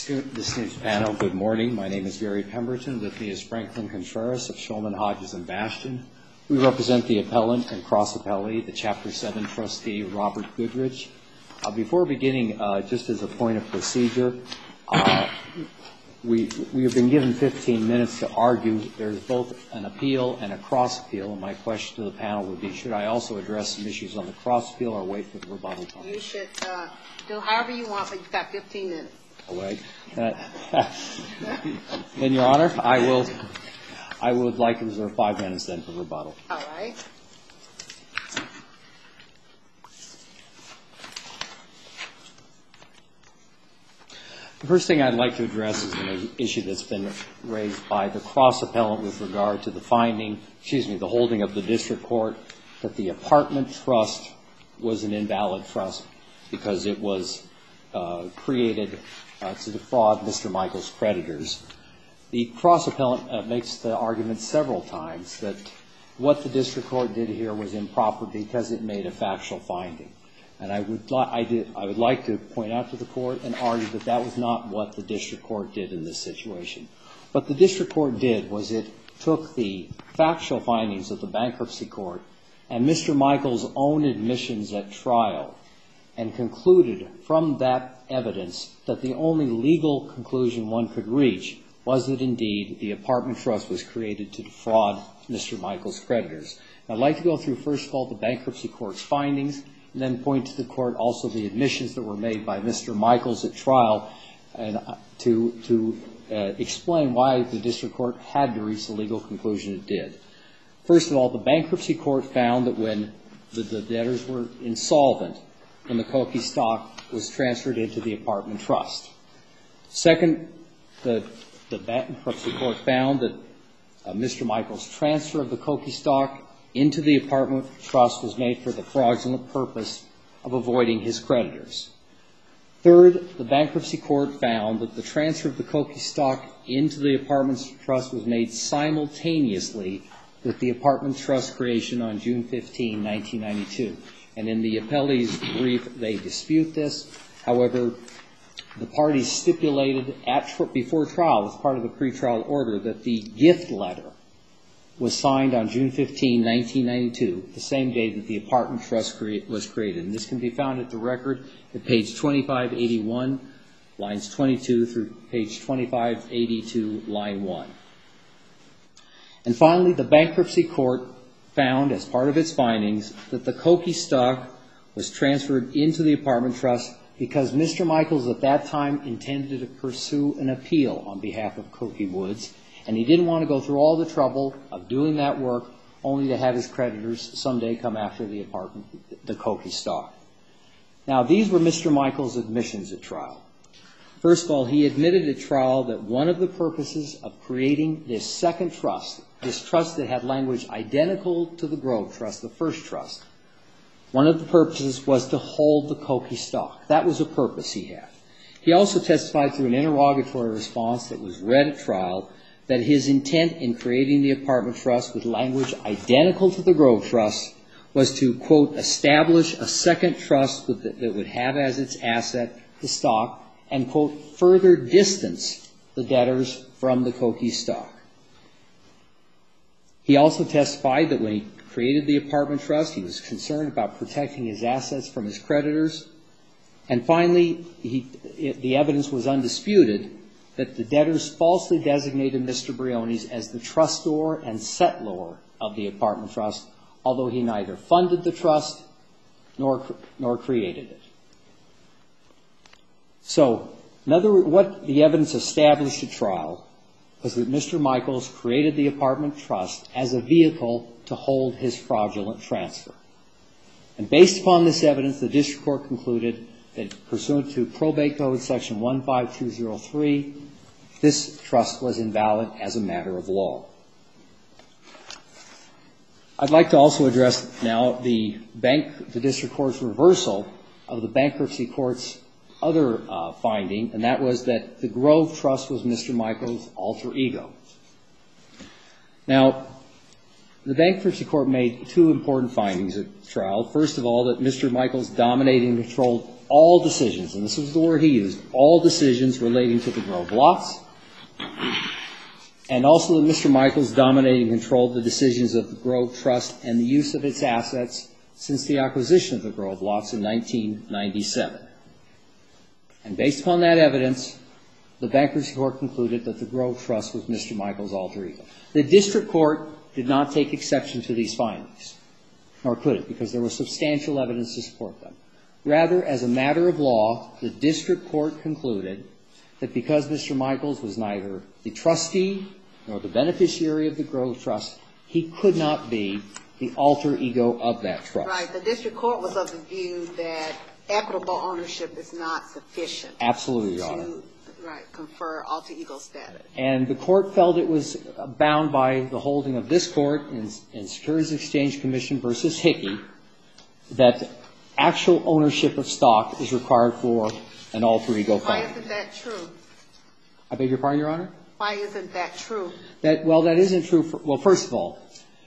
Distinguished panel, good morning. My name is Gary Pemberton. With me is Franklin Contreras of Shulman, Hodges & Bastion. We represent the appellant and cross-appellee, the Chapter 7 trustee, Robert Goodrich. Before beginning, just as a point of procedure, we have been given 15 minutes to argue. There's both an appeal and a cross-appeal, and my question to the panel would be, should I also address some issues on the cross-appeal or wait for the rebuttal time? You should do however you want, but you've got 15 minutes. All right. Then, Your Honor, I would like to reserve 5 minutes then for rebuttal. All right. The first thing I'd like to address is an issue that's been raised by the cross-appellant with regard to the the holding of the district court that the apartment trust was an invalid trust because it was created to defraud Mr. Michael's creditors. The cross-appellant makes the argument several times that what the district court did here was improper because it made a factual finding. And I would like to point out to the court and argue that that was not what the district court did in this situation. What the district court did was it took the factual findings of the bankruptcy court and Mr. Michael's own admissions at trial and concluded from that evidence that the only legal conclusion one could reach was that indeed the apartment trust was created to defraud Mr. Michael's creditors. And I'd like to go through, first of all, the bankruptcy court's findings and then point to the court also the admissions that were made by Mr. Michael's at trial and to explain why the district court had to reach the legal conclusion it did. First of all, the bankruptcy court found that when the debtors were insolvent, when the Kochi stock was transferred into the apartment trust. Second, the bankruptcy court found that Mr. Michael's transfer of the Kochi stock into the apartment trust was made for the fraudulent purpose of avoiding his creditors. Third, the bankruptcy court found that the transfer of the Kochi stock into the apartment trust was made simultaneously with the apartment trust creation on June 15, 1992. And in the appellee's brief, they dispute this. However, the parties stipulated before trial, as part of the pretrial order, that the gift letter was signed on June 15, 1992, the same day that the apartment trust was created. And this can be found at the record at page 2581, lines 22 through page 2582, line 1. And finally, the bankruptcy court found, as part of its findings, that the Kochi stock was transferred into the apartment trust because Mr. Michaels at that time intended to pursue an appeal on behalf of Kochi Woods, and he didn't want to go through all the trouble of doing that work only to have his creditors someday come after the Kochi stock. Now, these were Mr. Michaels' admissions at trial. First of all, he admitted at trial that one of the purposes of creating this second trust, this trust that had language identical to the Grove Trust, the first trust, one of the purposes was to hold the Kochi stock. That was a purpose he had. He also testified through an interrogatory response that was read at trial that his intent in creating the apartment trust with language identical to the Grove Trust was to, quote, establish a second trust that would have as its asset the stock and, quote, further distance the debtors from the Kochi stock. He also testified that when he created the apartment trust, he was concerned about protecting his assets from his creditors. And finally, the evidence was undisputed that the debtors falsely designated Mr. Briones as the trustor and settlor of the apartment trust, although he neither funded the trust nor created it. So, in other words, what the evidence established at trial was that Mr. Michaels created the apartment trust as a vehicle to hold his fraudulent transfer. And based upon this evidence, the district court concluded that pursuant to Probate Code Section 15203, this trust was invalid as a matter of law. I'd like to also address now the district court's reversal of the bankruptcy court's other finding, and that was that the Grove Trust was Mr. Michaels' alter ego. Now, The bankruptcy court made two important findings at trial. First of all, that Mr. Michaels dominated and controlled all decisions, and this was the word he used, all decisions relating to the Grove lots, and also that Mr. Michaels dominated and controlled the decisions of the Grove Trust and the use of its assets since the acquisition of the Grove lots in 1997. And based upon that evidence, the bankruptcy court concluded that the Grove Trust was Mr. Michaels' alter ego. The district court did not take exception to these findings, nor could it, because there was substantial evidence to support them. Rather, as a matter of law, the district court concluded that because Mr. Michaels was neither the trustee nor the beneficiary of the Grove Trust, he could not be the alter ego of that trust. Right. The district court was of the view that equitable ownership is not sufficient. Absolutely, Your Honor. To, right, confer alter ego status. And the court felt it was bound by the holding of this court in Securities Exchange Commission versus Hickey that actual ownership of stock is required for an alter ego finding. Why isn't that true? I beg your pardon, Your Honor? Why isn't that true? That isn't true. Well, first of all,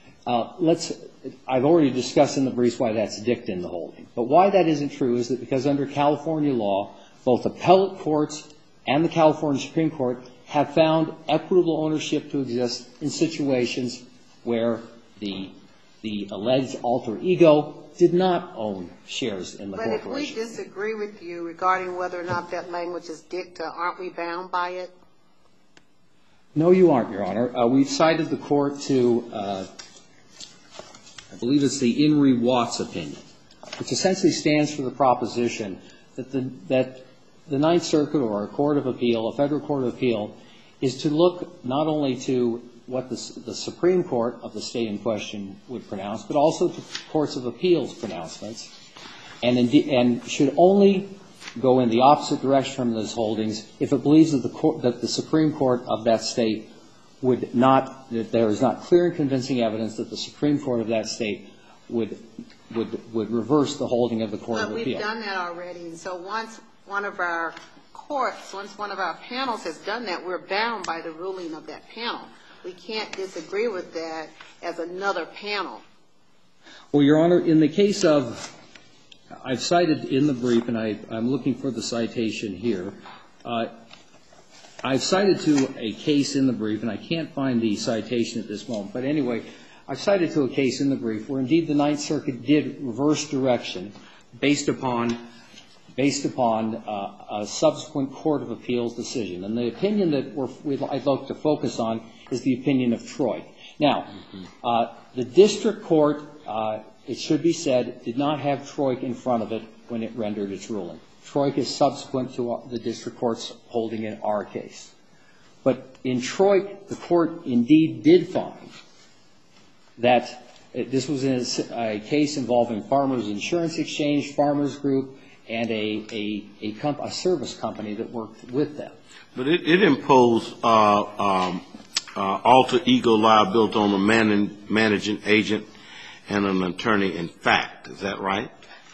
I've already discussed in the briefs why that's dicta in the holding. But why that isn't true is that because under California law, both appellate courts and the California Supreme Court have found equitable ownership to exist in situations where the alleged alter ego did not own shares in the corporation. But if we disagree with you regarding whether or not that language is dicta, aren't we bound by it? No, you aren't, Your Honor. We've cited the court to, I believe it's the Inree Watts opinion, which essentially stands for the proposition that the Ninth Circuit or a court of appeal, a federal court of appeal, is to look not only to what the Supreme Court of the state in question would pronounce, but also to courts of appeals pronouncements, and should only go in the opposite direction from those holdings if it believes that the Supreme Court of that state would not, that there is not clear and convincing evidence that the Supreme Court of that state would reverse the holding of the court of appeal. We've done that already, and so once one of our panels has done that, we're bound by the ruling of that panel. We can't disagree with that as another panel. Well, Your Honor, in the case of, I've cited in the brief, and I'm looking for the citation here, I've cited to a case in the brief, and I can't find the citation at this moment, but anyway, I've cited to a case in the brief where indeed the Ninth Circuit did reverse direction based upon a subsequent court of appeals decision. And the opinion that I'd like to focus on is the opinion of Troy. Now, the district court, it should be said, did not have Troik in front of it when it rendered its ruling. Troik is subsequent to the district court's holding in our case. But in Troik, the court indeed did find that this was a case involving Farmers Insurance Exchange, Farmers Group, and a service company that worked with them. But it imposed alter ego liability on a managing agent and an attorney in fact. Is that right?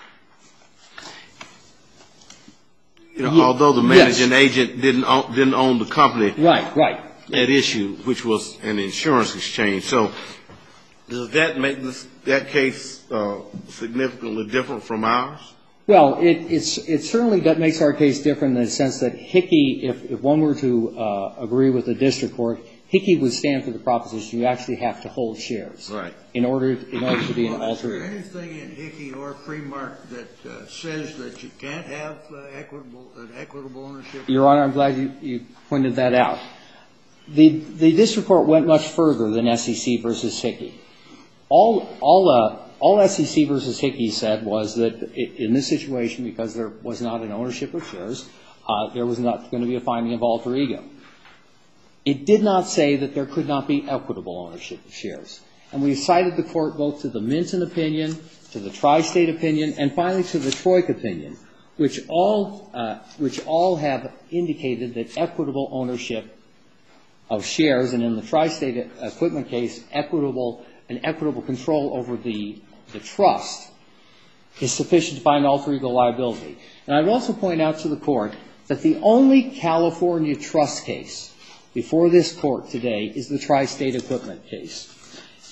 You know, although the managing agent didn't own the company. Right. At issue, which was an insurance exchange. So does that make that case significantly different from ours? Well, it certainly makes our case different in the sense that Hickey, if one were to agree with the district court, Hickey would stand for the proposition you actually have to hold shares. Right. In order to be an alter ego. Is there anything in Hickey or Fremark that says that you can't have equitable ownership? Your Honor, I'm glad you pointed that out. The district court went much further than SEC versus Hickey. All SEC versus Hickey said was that in this situation, because there was not an ownership of shares, there was not going to be a finding of alter ego. It did not say that there could not be equitable ownership of shares. And we cited the court both to the Minton opinion, to the Tri-State opinion, and finally to the Troik opinion, which all have indicated that equitable ownership of shares, and in the Tri-State equipment case, equitable control over the trust is sufficient to find alter ego liability. And I'd also point out to the court that the only California trust case before this court today is the Tri-State equipment case.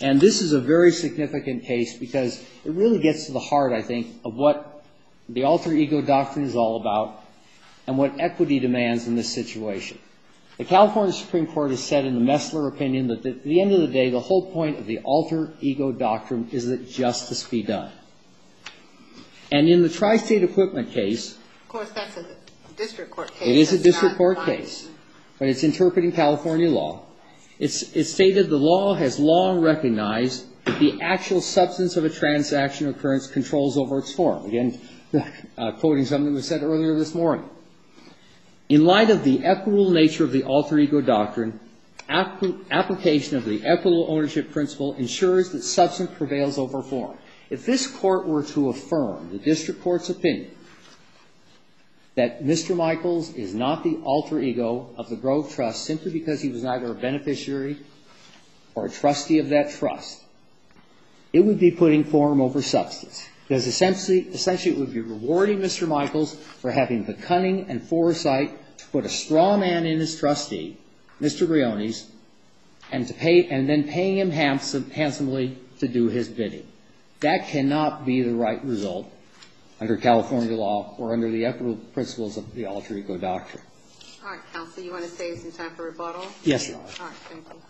And this is a very significant case because it really gets to the heart, I think, of what the alter ego doctrine is all about and what equity demands in this situation. The California Supreme Court has said in the Messler opinion that at the end of the day, the whole point of the alter ego doctrine is that justice be done. And in the Tri-State Equipment case, Of course, that's a district court case. it is a That's district not court binding. case, but it's interpreting California law. It's stated the law has long recognized that the actual substance of a transaction occurrence controls over its form. Again, quoting something that was said earlier this morning. In light of the equitable nature of the alter ego doctrine, application of the equitable ownership principle ensures that substance prevails over form. If this court were to affirm the district court's opinion that Mr. Michaels is not the alter ego of the Grove Trust simply because he was neither a beneficiary or a trustee of that trust, it would be putting form over substance. Because essentially it would be rewarding Mr. Michaels for having the cunning and foresight to put a straw man in his trustee, Mr. Briones, and then paying him handsomely to do his bidding. That cannot be the right result under California law or under the equitable principles of the alter ego doctrine. All right, counsel, you want to save some time for rebuttal? Yes, Your Honor. All right, thank you.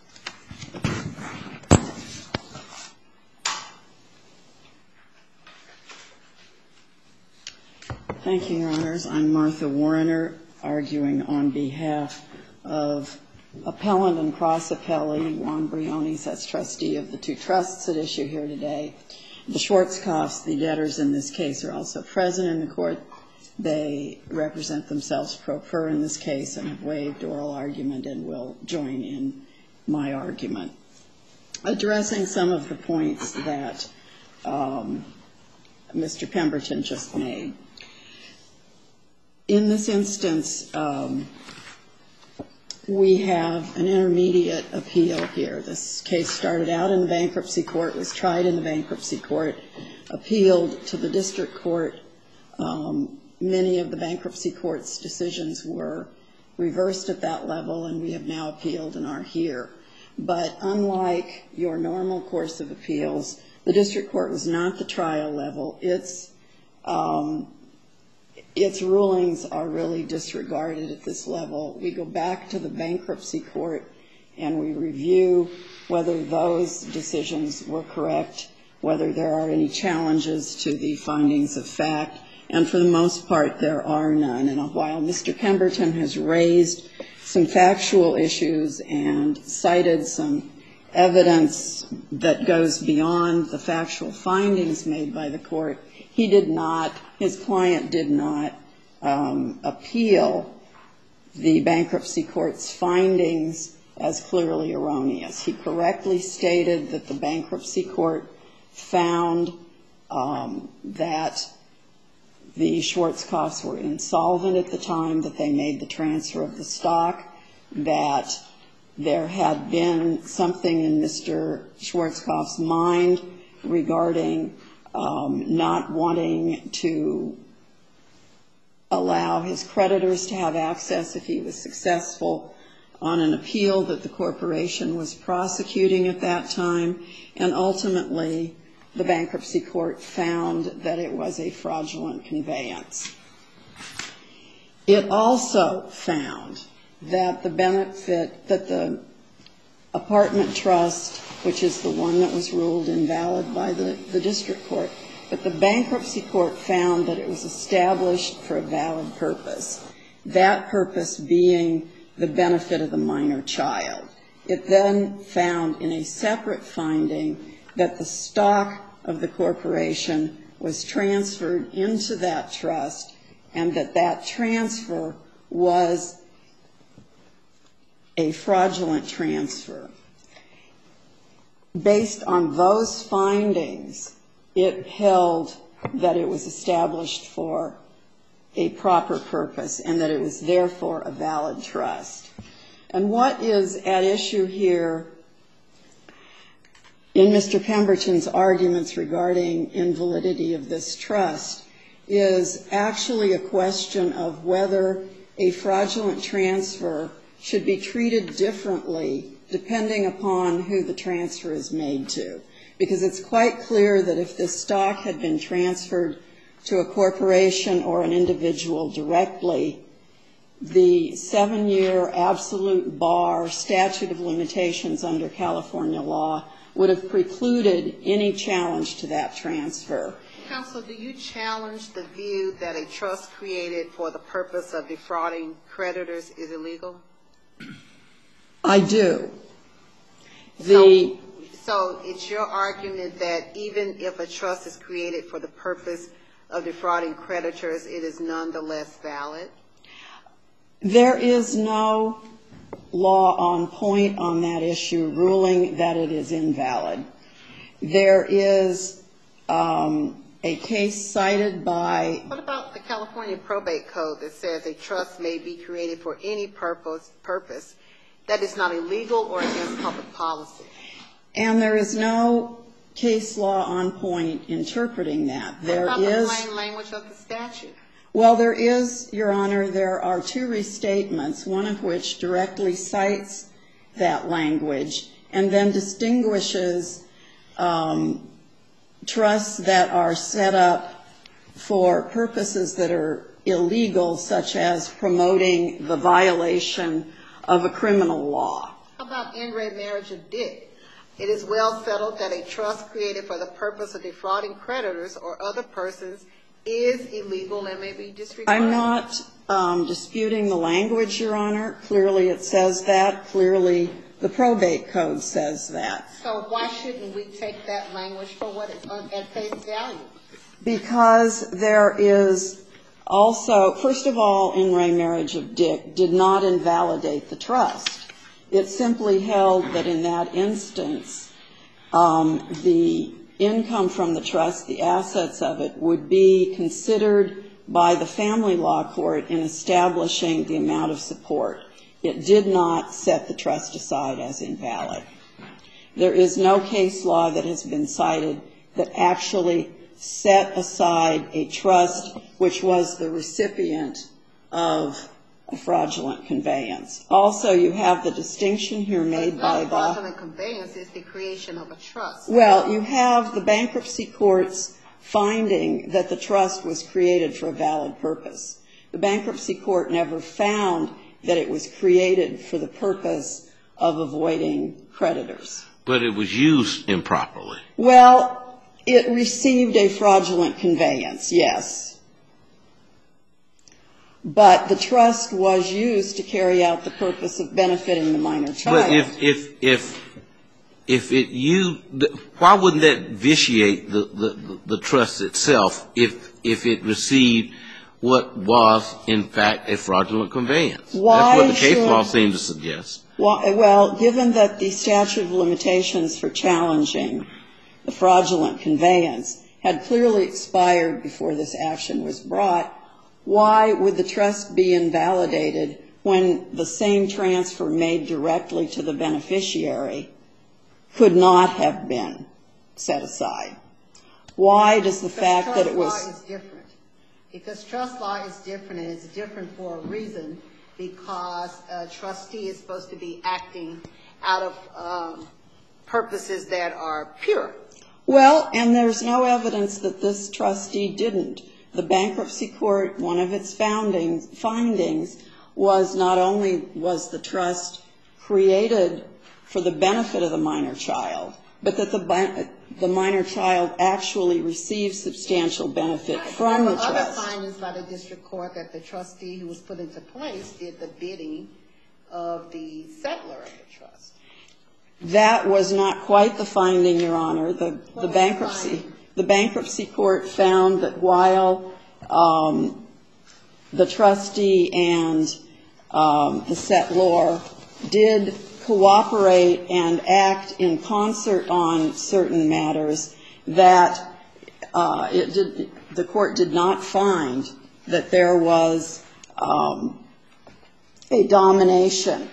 Thank you, Your Honors. I'm Martha Warrener, arguing on behalf of appellant and cross-appellee Juan Briones as trustee of the two trusts at issue here today. The Schwarzkopfs, the debtors in this case, are also present in the court. They represent themselves pro per in this case and have waived oral argument and will join in my argument. Addressing some of the points that Mr. Pemberton just made. In this instance, we have an intermediate appeal here. This case started out in the bankruptcy court, was tried in the bankruptcy court, appealed to the district court. Many of the bankruptcy court's decisions were reversed at that level, and we have now appealed and are here. But unlike your normal course of appeals, the district court was not the trial level. Its rulings are really disregarded at this level. We go back to the bankruptcy court and we review whether those decisions were correct, whether there are any challenges to the findings of fact, and for the most part there are none. And while Mr. Pemberton has raised some factual issues and cited some evidence that goes beyond the factual findings made by the court, he did not, his client did not appeal the bankruptcy court's findings as clearly erroneous. He correctly stated that the bankruptcy court found that the Schwarzkopfs were insolvent at the time that they made the transfer of the stock, that there had been something in Mr. Schwarzkopf's mind regarding not wanting to allow his creditors to have access if he was successful on an appeal that the corporation was prosecuting at that time, and ultimately the bankruptcy court found that it was a fraudulent conveyance. It also found that the apartment trust, which is the one that was ruled invalid by the district court, but the bankruptcy court found that it was established for a valid purpose, that purpose being the benefit of the minor child. It then found in a separate finding that the stock of the corporation was transferred into that trust and that that transfer was a fraudulent transfer. Based on those findings, it held that it was established for a proper purpose and that it was therefore a valid trust. And what is at issue here in Mr. Pemberton's arguments regarding invalidity of this trust is actually a question of whether a fraudulent transfer should be treated differently depending upon who the transfer is made to. Because it's quite clear that if this stock had been transferred to a corporation or an individual directly, the 7-year absolute bar statute of limitations under California law would have precluded any challenge to that transfer. Counsel, do you challenge the view that a trust created for the purpose of defrauding creditors is illegal? I do. So it's your argument that even if a trust is created for the purpose of defrauding creditors, it is nonetheless valid? There is no law on point on that issue ruling that it is invalid. There is a case cited by... What about the California Probate Code that says a trust may be created for any purpose that is not illegal or against public policy? And there is no case law on point interpreting that. There what about is... the plain language of the statute? Well, there is, Your Honor, there are 2 restatements, one of which directly cites that language and then distinguishes trusts that are set up for purposes that are illegal, such as promoting the violation of a criminal law. How about in re Marriage of Dick? It is well settled that a trust created for the purpose of defrauding creditors or other persons is illegal and may be disregarded. I'm not disputing the language, Your Honor. Clearly it says that. Clearly the probate code says that. So why shouldn't we take that language for what it's at face value? Because there is also, first of all, in re Marriage of Dick did not invalidate the trust. It simply held that in that instance, the income from the trust, the assets of it, would be considered by the family law court in establishing the amount of support. It did not set the trust aside as invalid. There is no case law that has been cited that actually set aside a trust which was the recipient of a fraudulent conveyance. Also, you have the distinction here made by the... fraudulent conveyance is the creation of a trust. Well, you have the bankruptcy court's finding that the trust was created for a valid purpose. The bankruptcy court never found that it was created for the purpose of avoiding creditors. But it was used improperly. Well, it received a fraudulent conveyance, yes. But the trust was used to carry out the purpose of benefiting the minor child. But why wouldn't that vitiate the trust itself if it received what was in fact a fraudulent conveyance? That's what the case law seems to suggest. Well, given that the statute of limitations for challenging the fraudulent conveyance had clearly expired before this action was brought, why would the trust be invalidated when the same transfer made directly to the beneficiary could not have been set aside? Why does the fact that it was... Trust law is different. Because trust law is different, and it's different for a reason, because a trustee is supposed to be acting out of purposes that are pure. Well, and there's no evidence that this trustee didn't. The bankruptcy court, one of its findings was not only was the trust created for the benefit of the minor child, but that the minor child actually received substantial benefit from the trust. There were other findings by the district court that the trustee who was put into place did the bidding of the settlor of the trust. That was not quite the finding, Your Honor. The bankruptcy court found that while the trustee and the settlor did cooperate and act in concert on certain matters, that the court did not find that there was a domination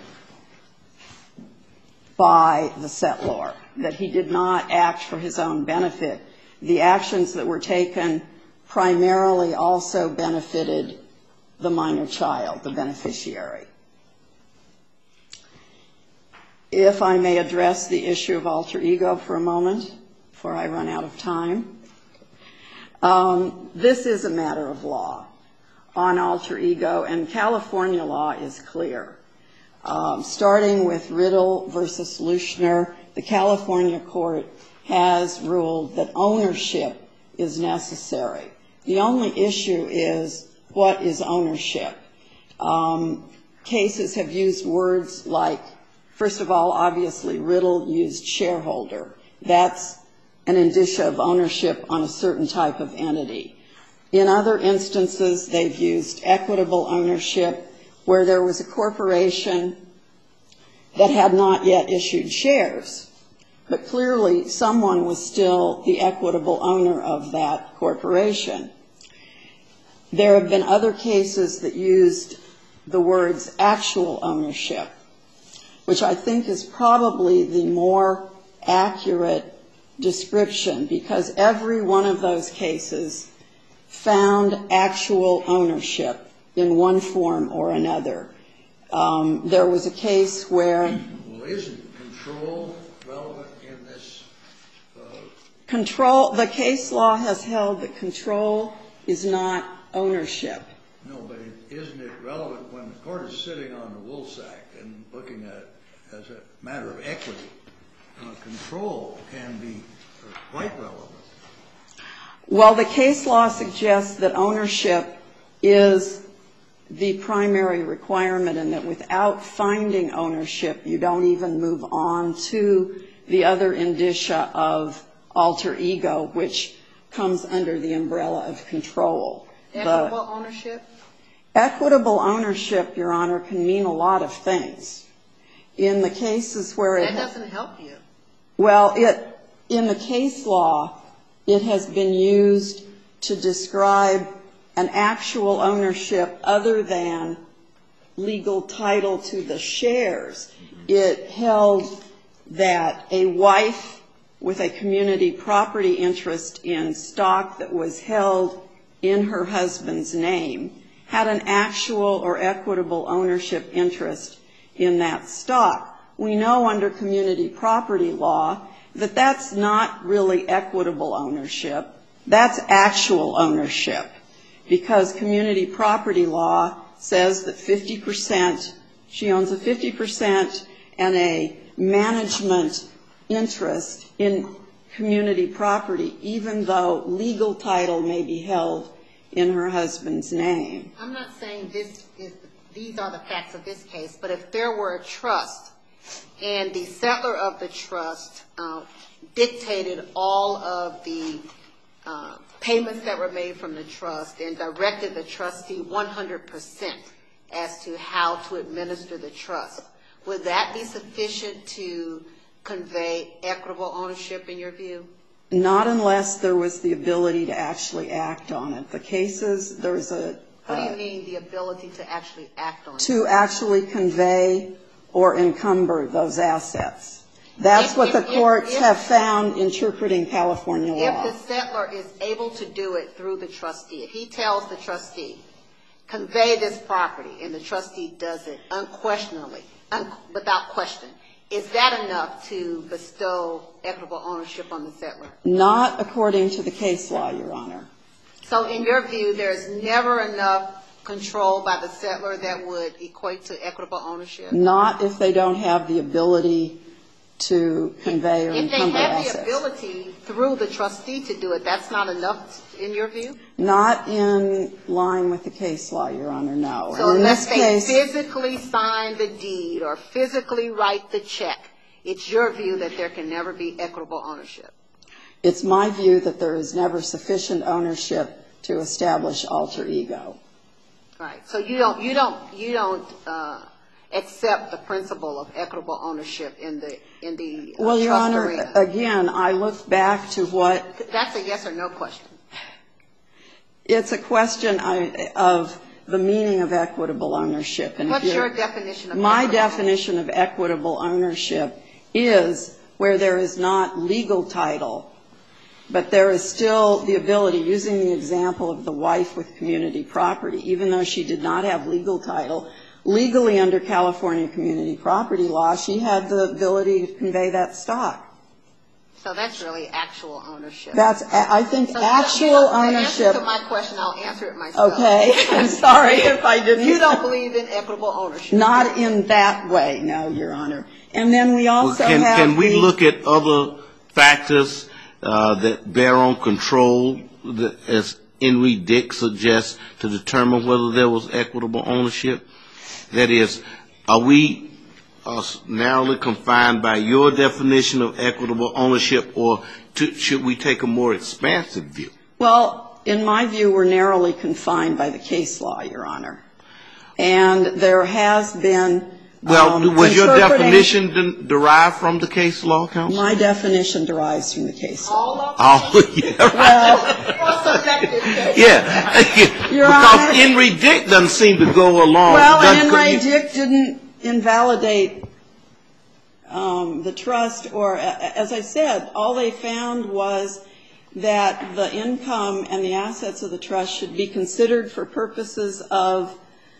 by the settlor, that he did not act for his own benefit. The actions that were taken primarily also benefited the minor child, the beneficiary. If I may address the issue of alter ego for a moment before I run out of time. This is a matter of law on alter ego, and California law is clear. Starting with Riddle versus Leuschner, the California court has ruled that ownership is necessary. The only issue is, what is ownership? Cases have used words like, first of all, obviously, Riddle used shareholder. That's an indicia of ownership on a certain type of entity. In other instances, they've used equitable ownership, where there was a corporation that had not yet issued shares, but clearly someone was still the equitable owner of that corporation. There have been other cases that used the words actual ownership, which I think is probably the more accurate description, because every one of those cases found actual ownership in one form or another. There was a case where... Well, isn't control relevant in this? Control, the case law has held that control is not ownership. No, but isn't it relevant when the court is sitting on the woolsack and looking at it as a matter of equity? Control can be quite relevant. Well, the case law suggests that ownership is the primary requirement, and that without finding ownership, you don't even move on to the other indicia of alter ego, which comes under the umbrella of control. Equitable ownership? Equitable ownership, Your Honor, can mean a lot of things. In the cases where it... That doesn't help you. Well, in the case law, it has been used to describe an actual ownership other than legal title to the shares. It held that a wife with a community property interest in stock that was held in her husband's name had an actual or equitable ownership interest in that stock. We know under community property law that that's not really equitable ownership. That's actual ownership, because community property law says that 50%, she owns a 50% and a management interest in community property, even though legal title may be held in her husband's name. I'm not saying these are the facts of this case, but if there were a trust and the settler of the trust dictated all of the payments that were made from the trust and directed the trustee 100% as to how to administer the trust, would that be sufficient to convey equitable ownership in your view? Not unless there was the ability to actually act on it. The cases, there's a... What do you mean, the ability to actually act on it? To actually convey or encumber those assets. That's what the courts have found interpreting California law. If the settler is able to do it through the trustee, if he tells the trustee, convey this property, and the trustee does it unquestionably, without question, is that enough to bestow equitable ownership on the settler? Not according to the case law, Your Honor. So in your view, there's never enough control by the settler that would equate to equitable ownership? Not if they don't have the ability to convey or encumber assets. If they have the ability through the trustee to do it, that's not enough in your view? Not in line with the case law, Your Honor, no. So unless they physically sign the deed or physically write the check, it's your view that there can never be equitable ownership? It's my view that there is never sufficient ownership to establish alter ego. Right. So you don't accept the principle of equitable ownership in the well, Your trust Honor, arena. again, I look back to what... That's a yes or no question. It's a question of the meaning of equitable ownership. And what's your definition of my definition of equitable ownership is where there is not legal title, but there is still the ability, using the example of the wife with community property, even though she did not have legal title, legally under California community property law, she had the ability to convey that stock. So that's really actual ownership. That's, I think, So actual ownership. The answer to my question, I'll answer it myself. Okay, I'm sorry if I didn't. You don't believe in equitable ownership? Not in that way, no, Your Honor. And then we also have Can we look at other factors that bear on control, as Henry Dick suggests, to determine whether there was equitable ownership? That is, are we narrowly confined by your definition of equitable ownership, or should we take a more expansive view? Well, in my view, we're narrowly confined by the case law, Your Honor. And there has been was your definition derived from the case law, counsel? My definition derives from the case law. All of Oh, yeah. them? Yeah. Your Because Honor, Henry Dick doesn't seem to go along. well, and Henry Dick didn't invalidate the trust, or, as I said, all they found was that the income and the assets of the trust should be considered for purposes of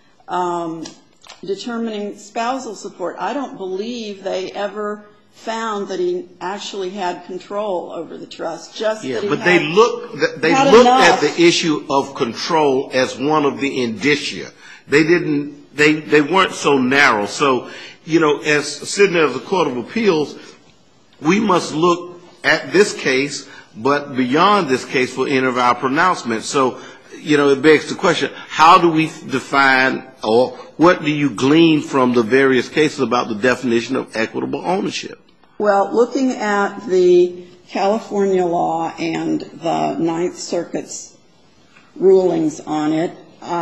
determining spousal support. I don't believe they ever found that he actually had control over the trust, just that he but had, they looked at the issue of control as one of the indicia. They weren't so narrow. So, as sitting as a court of appeals, we must look at this case, but beyond this case for any of our pronouncements. So, it begs the question, how do we define, or what do you glean from the various cases about the definition of equitable ownership? Well, looking at the California law and the Ninth Circuit's rulings on it,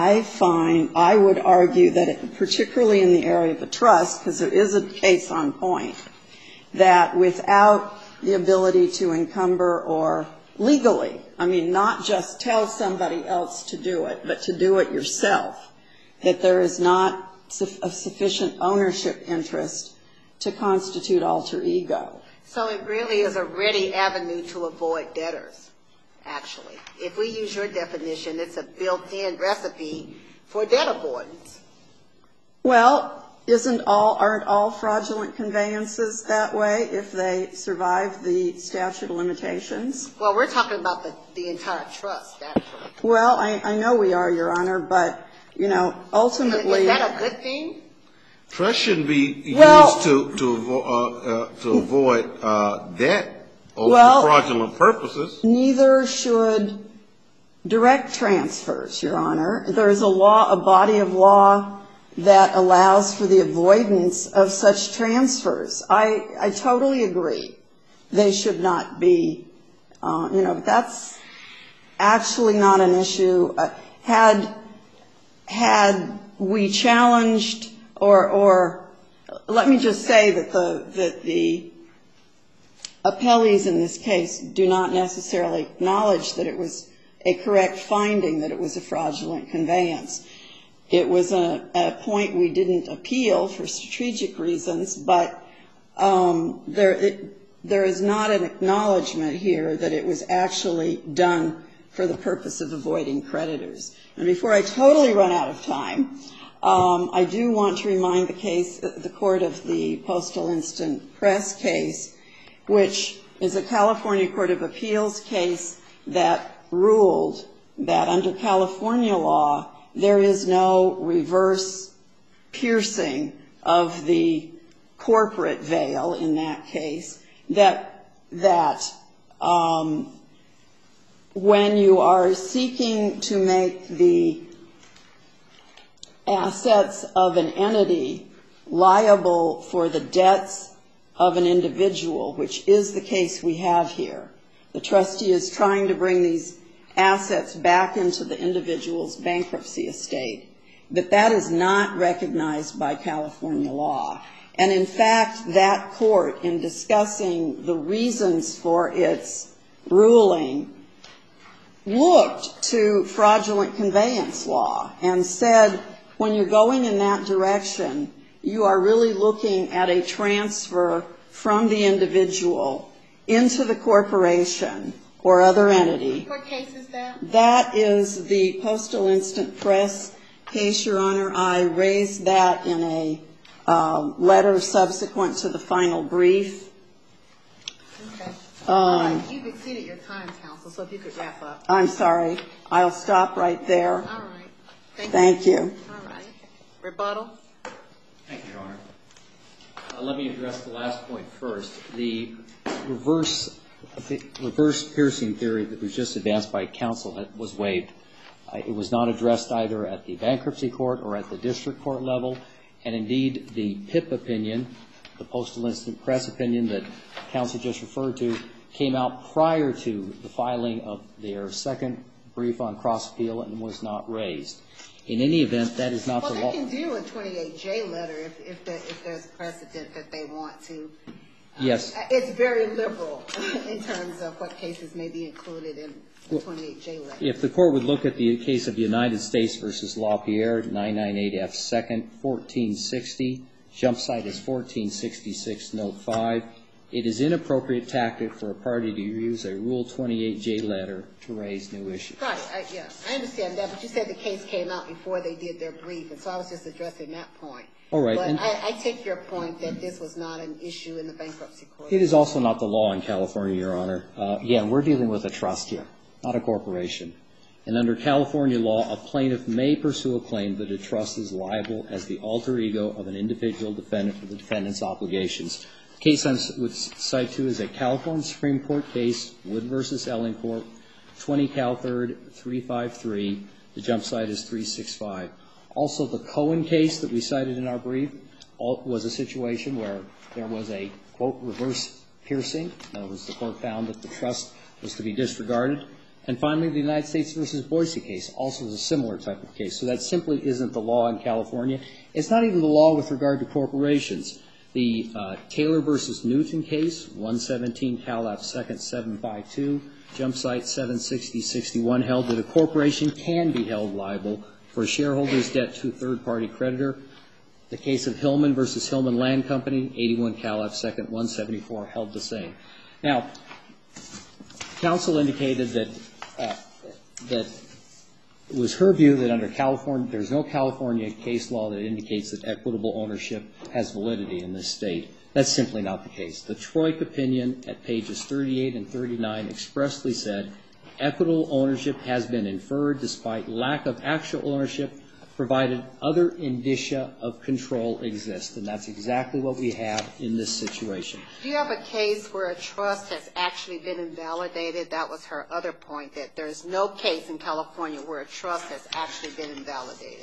I would argue that particularly in the area of the trust, because there is a case on point, that without the ability to encumber or legally, I mean, not just tell somebody else to do it, but to do it yourself, that there is not a sufficient ownership interest to constitute alter ego. So it really is a ready avenue to avoid debtors, actually. If we use your definition, it's a built-in recipe for debt avoidance. Well, aren't all fraudulent conveyances that way if they survive the statute of limitations? Well, we're talking about the entire trust, actually. Well, I know we are, Your Honor, but, ultimately... Is that a good thing? Trust shouldn't be used to avoid debt or for fraudulent purposes. Neither should direct transfers, Your Honor. There is a body of law that allows for the avoidance of such transfers. I totally agree. They should not be, that's actually not an issue. Had we challenged, or let me just say that the appellees in this case do not necessarily acknowledge that it was a correct finding that it was a fraudulent conveyance. It was a point we didn't appeal for strategic reasons, but there is not an acknowledgement here that it was actually done for the purpose of avoiding creditors. And before I totally run out of time, I do want to remind the court of the Postal Instant Press case, which is a California Court of Appeals case that ruled that under California law, there is no reverse piercing of the corporate veil in that case, that when you are seeking to make the assets of an entity liable for the debts of an individual, which is the case we have here, the trustee is trying to bring these assets back into the individual's bankruptcy estate, that is not recognized by California law. And in fact, that court, in discussing the reasons for its ruling, looked to fraudulent conveyance law and said, when you're going in that direction, you are really looking at a transfer from the individual into the corporation or other entity. What case is that? That is the Postal Instant Press case, Your Honor. I raised that in a letter subsequent to the final brief. Okay. All right. You've exceeded your time, counsel, so if you could wrap up. I'm sorry. I'll stop right there. All right. Thank you. All right. Rebuttal? Thank you, Your Honor. Let me address the last point first. The reverse piercing theory that was just advanced by counsel was waived. It was not addressed either at the bankruptcy court or at the district court level. And indeed, the PIP opinion, the Postal Instant Press opinion that counsel just referred to, came out prior to the filing of their second brief on cross appeal and was not raised. In any event, that is not the law. Well, they can do a 28J letter if there's precedent that they want to. Yes. It's very liberal in terms of what cases may be included in the 28J letter. If the court would look at the case of United States versus LaPierre, 998F 2nd, 1460, jump site is 1466, note 5. It is inappropriate tactic for a party to use a Rule 28J letter to raise new issues. Right. I understand that, but you said the case came out before they did their brief, and so I was just addressing that point. All right. But I take your point that this was not an issue in the bankruptcy court. It is also not the law in California, Your Honor. Again, we're dealing with a trust here, not a corporation. And under California law, a plaintiff may pursue a claim that a trust is liable as the alter ego of an individual defendant for the defendant's obligations. The case I would cite to is a California Supreme Court case, Wood v. Ellingcourt, 20 Cal 3rd, 353. The jump site is 365. Also, the Cohen case that we cited in our brief was a situation where there was a, quote, reverse piercing. In other words, the court found that the trust was to be disregarded. And finally, the United States v. Boise case also is a similar type of case. So that simply isn't the law in California. It's not even the law with regard to corporations. The Taylor v. Newton case, 117 Cal F. 2nd, 752, jump site 760-61, held that a corporation can be held liable for a shareholder's debt to a third-party creditor. The case of Hillman v. Hillman Land Company, 81 Cal F. 2nd, 174, held the same. Now, counsel indicated that it was her view that under California, there's no California case law that indicates that equitable ownership has validity in this state. That's simply not the case. The Troik opinion at pages 38 and 39 expressly said equitable ownership has been inferred despite lack of actual ownership, provided other indicia of control exist. And that's exactly what we have in this situation. Do you have a case where a trust has actually been invalidated? That was her other point, that there's no case in California where a trust has actually been invalidated.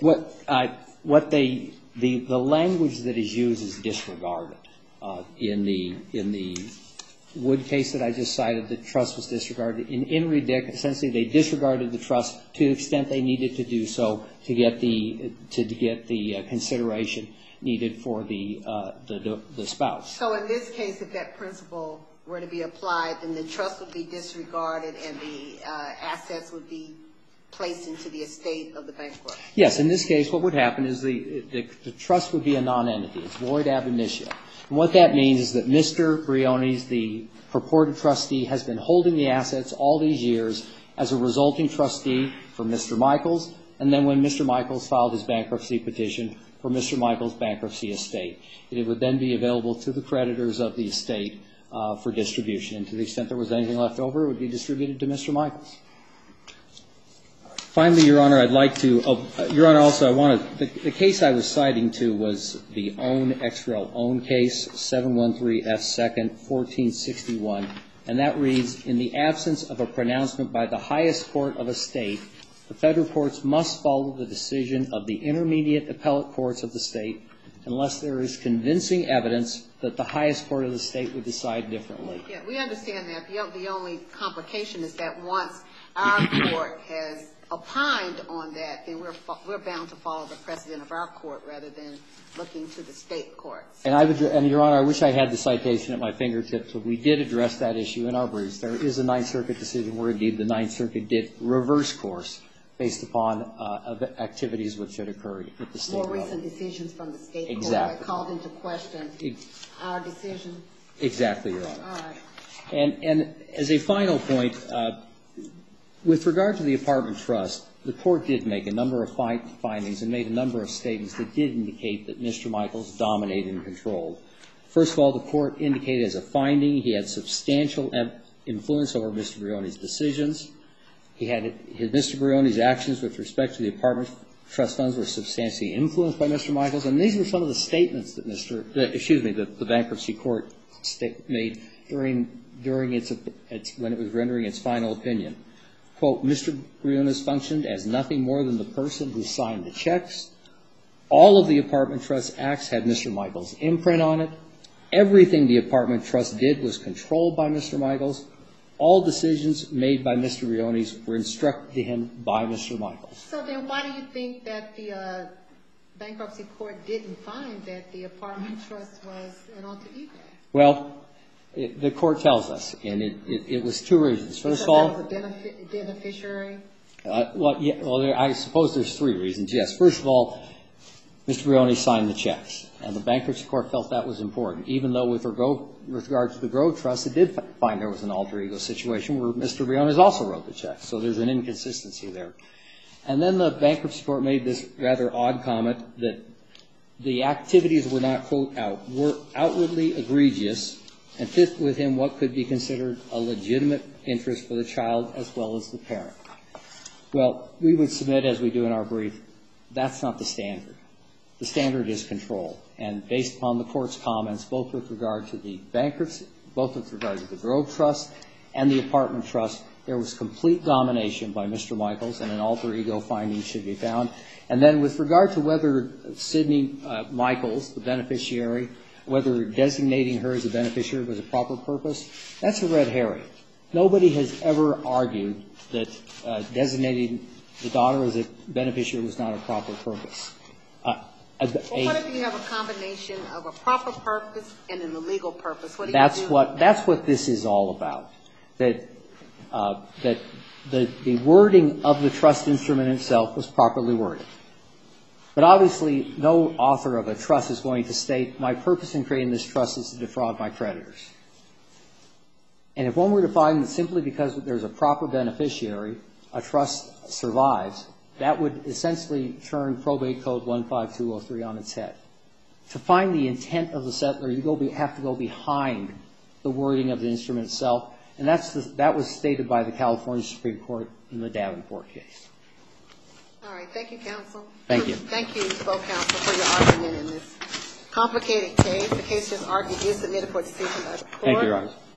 The language that is used is disregarded. In the Wood case that I just cited, the trust was disregarded. In Henry Dick, essentially they disregarded the trust to the extent they needed to do so to get the consideration needed for the spouse. So in this case, if that principle were to be applied, then the trust would be disregarded and the assets would be placed into the estate of the bankrupt. Yes, in this case, what would happen is the trust would be a non-entity. It's void ab initio. And what that means is that Mr. Briones, the purported trustee, has been holding the assets all these years as a resulting trustee for Mr. Michaels, and then when Mr. Michaels filed his bankruptcy petition for Mr. Michaels' bankruptcy estate. It would then be available to the creditors of the estate for distribution. And to the extent there was anything left over, it would be distributed to Mr. Michaels. Finally, Your Honor, I'd like to, Your Honor, also the case I was citing to was the XREL own case, 713 F. 2nd, 1461, and that reads, in the absence of a pronouncement by the highest court of a state, the federal courts must follow the decision of the intermediate appellate courts of the state unless there is convincing evidence that the highest court of the state would decide differently. Yeah, we understand that. The only complication is that once our court has opined on that, then we're bound to follow the precedent of our court rather than looking to the state courts. And Your Honor, I wish I had the citation at my fingertips, but we did address that issue in our briefs. There is a Ninth Circuit decision where, indeed, the Ninth Circuit did reverse course based upon activities which had occurred at the state level. More recent decisions from the state court Exactly. that called into question our decision. Exactly, Your Honor. All right. And as a final point, with regard to the apartment trust, the court did make a number of findings and made a number of statements that did indicate that Mr. Michaels dominated and controlled. First of all, the court indicated as a finding he had substantial influence over Mr. Brione's decisions. Mr. Brione's actions with respect to the apartment trust funds were substantially influenced by Mr. Michaels, and these were some of the statements that the bankruptcy court made during when it was rendering its final opinion. Quote, Mr. Briones functioned as nothing more than the person who signed the checks. All of the apartment trust acts had Mr. Michaels' imprint on it. Everything the apartment trust did was controlled by Mr. Michaels. All decisions made by Mr. Briones were instructed to him by Mr. Michaels. So then why do you think that the bankruptcy court didn't find that the apartment trust was an alter ego? Well, the court tells us, and it was two reasons. First of all, because there was a beneficiary? I suppose there's three reasons, yes. First of all, Mr. Briones signed the checks, and the bankruptcy court felt that was important, even though with regard to the Grove Trust, it did find there was an alter ego situation where Mr. Briones also wrote the checks, so there's an inconsistency there. And then the bankruptcy court made this rather odd comment that the activities were not, quote, were outwardly egregious and fit within what could be considered a legitimate interest for the child as well as the parent. Well, we would submit, as we do in our brief, that's not the standard. The standard is control. And based upon the court's comments, both with regard to the bankruptcy, both with regard to the Grove Trust and the apartment trust, there was complete domination by Mr. Michaels, and an alter ego finding should be found. And then with regard to whether Sidney Michaels, the beneficiary, whether designating her as a beneficiary was a proper purpose, that's a red herring. Nobody has ever argued that designating the daughter as a beneficiary was not a proper purpose. Well, what if you have a combination of a proper purpose and an illegal purpose? What do you do? That's what this is all about. That the wording of the trust instrument itself was properly worded. But obviously, no author of a trust is going to state, my purpose in creating this trust is to defraud my creditors. And if one were to find that simply because there's a proper beneficiary, a trust survives, that would essentially turn Probate Code 15203 on its head. To find the intent of the settler, you have to go behind the wording of the instrument itself, and that was stated by the California Supreme Court in the Davenport case. All right. Thank you, counsel. Thank you. Thank you, both counsel, for your argument in this complicated case. The case just argued is submitted for decision by the court. Thank you, Your Honor.